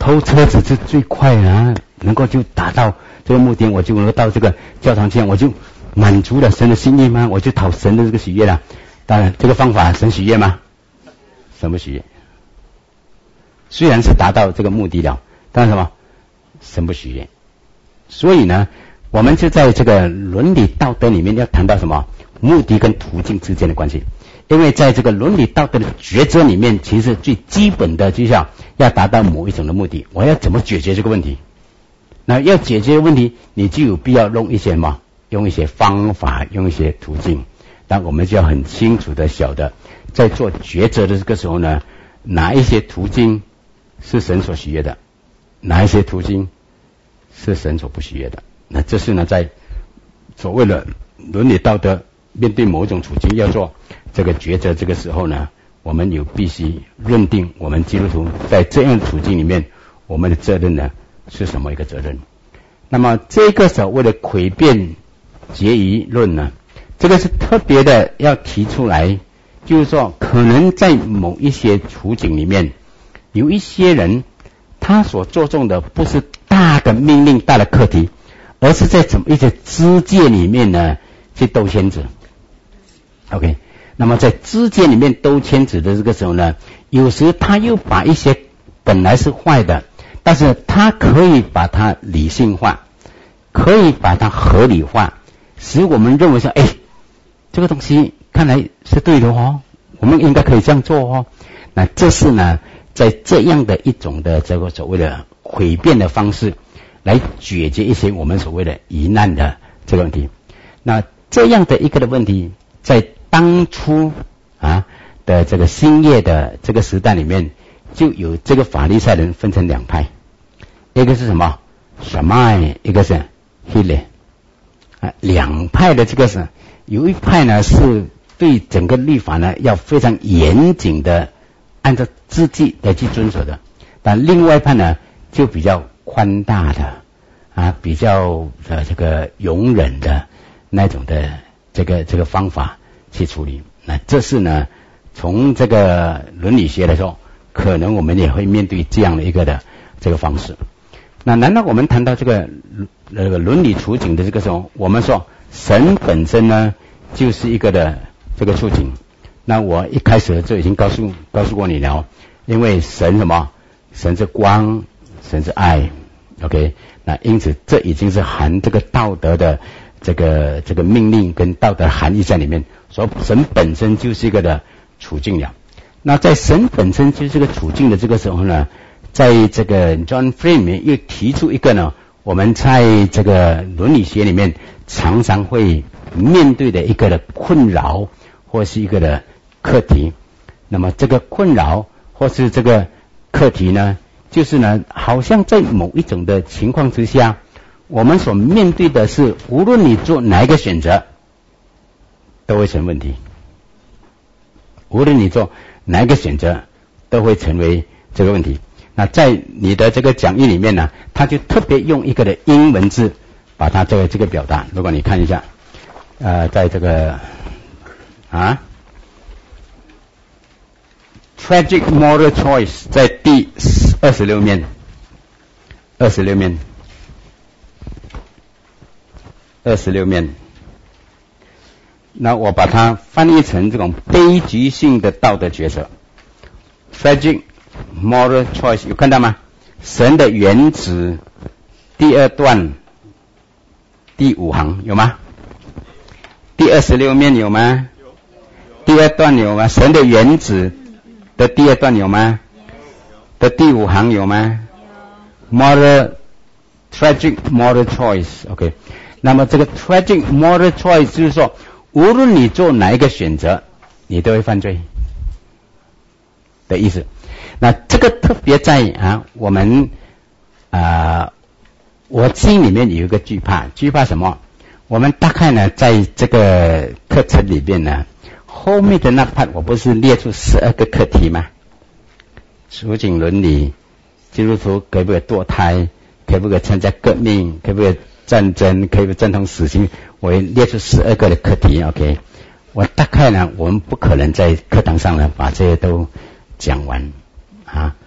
偷车子是最快啊，能够就达到这个目的，我就能够到这个教堂去，我就满足了神的心意吗？我就讨神的这个喜悦了。当然，这个方法神喜悦吗？神不喜悦。虽然是达到这个目的了，但是什么？神不喜悦。所以呢，我们就在这个伦理道德里面要谈到什么？目的跟途径之间的关系。因为在这个伦理道德的抉择里面，其实最基本的就是要达到某一种的目的。我要怎么解决这个问题？那要解决问题，你就有必要用一些什么？用一些方法，用一些途径。但我们就要很清楚的晓得，在做抉择的这个时候呢，哪一些途径是神所喜悦的，哪一些途径是神所不喜悦的。那这是呢，在所谓的伦理道德面对某一种处境要做这个抉择这个时候呢，我们有必须认定我们基督徒在这样的处境里面，我们的责任呢是什么一个责任。那么这个所谓的诡辩结疑论呢，这个是特别的要提出来，就是说可能在某一些处境里面，有一些人他所着重的不是大的命令大的课题，而是在怎么一些枝节里面呢去兜圈子。 OK， 那么在枝节里面兜圈子的这个时候呢，有时他又把一些本来是坏的，但是他可以把它理性化，可以把它合理化，使我们认为说，这个东西看来是对的哦，我们应该可以这样做哦。那这是呢，在这样的一种的这个所谓的诡辩的方式来解决一些我们所谓的疑难的这个问题。那这样的一个的问题，在当初的这个新约的这个时代里面，就有这个法利赛人分成两派，一个是什么？什么？一个是希律。两派的这个是，有一派呢是对整个律法呢要非常严谨的按照字迹来去遵守的，但另外一派呢就比较宽大的比较这个容忍的那种的这个方法去处理。那这是呢，从这个伦理学来说，可能我们也会面对这样的一个的这个方式。那难道我们谈到这个伦理处境的这个时候，我们说神本身呢就是一个的这个处境？那我一开始就已经告诉过你了，因为神什么？神是光，神是爱。OK， 那因此这已经是含这个道德的这个命令跟道德含义在里面，所以神本身就是一个的处境了。那在神本身就是这个处境的这个时候呢，在这个 John Frame 里面又提出一个呢，我们在这个伦理学里面常常会面对的一个的困扰或是一个的课题。那么这个困扰或是这个课题呢，就是呢，好像在某一种的情况之下，我们所面对的是，无论你做哪一个选择，都会成问题。无论你做哪一个选择，都会成为这个问题。那在你的这个讲义里面呢，他就特别用一个的英文字把它这个表达。如果你看一下，在这个tragic moral choice 在第26面，26面。那我把它翻译成这种悲剧性的道德抉择 ，tragic moral choice 有看到吗？神的原旨第2段第5行有吗？第26面有吗？第2段有吗？神的原旨的第2段有吗？的第5行有吗？ tragic moral choice OK， 那么这个 tragic moral choice 就是说，无论你做哪一个选择，你都会犯罪的意思。那这个特别在我们我心里面有一个惧怕什么？我们大概呢在这个课程里面呢，后面的那 part 我不是列出12个课题吗？处境伦理，基督徒可不可以堕胎，可不可以参加革命，可不可以战争，可不可以赞同死刑，我列出12个的课题 OK。 我大概呢，我们不可能在课堂上呢把这些都讲完